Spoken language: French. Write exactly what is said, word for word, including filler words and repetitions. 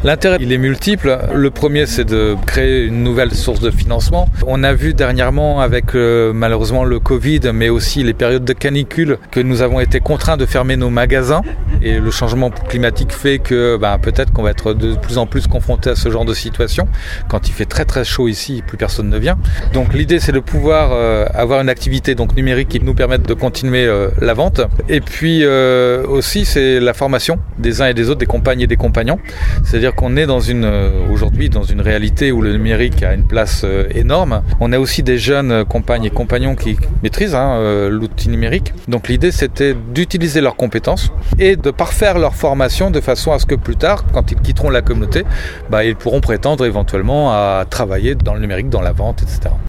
L'intérêt, il est multiple. Le premier, c'est de créer une nouvelle source de financement. On a vu dernièrement avec euh, malheureusement le Covid, mais aussi les périodes de canicule, que nous avons été contraints de fermer nos magasins. Et le changement climatique fait que bah, peut-être qu'on va être de plus en plus confronté à ce genre de situation. Quand il fait très très chaud ici, plus personne ne vient. Donc l'idée, c'est de pouvoir euh, avoir une activité donc, numérique qui nous permette de continuer euh, la vente. Et puis euh, aussi, c'est la formation des uns et des autres, des compagnes et des compagnons. C'est-à-dire qu'on est dans une, euh, aujourd'hui dans une réalité où le numérique a une place euh, énorme. On a aussi des jeunes compagnes et compagnons qui maîtrisent hein, euh, l'outil numérique. Donc l'idée, c'était d'utiliser leurs compétences et de parfaire leur formation de façon à ce que plus tard, quand ils quitteront la communauté, bah, ils pourront prétendre éventuellement à travailler dans le numérique, dans la vente, et cetera.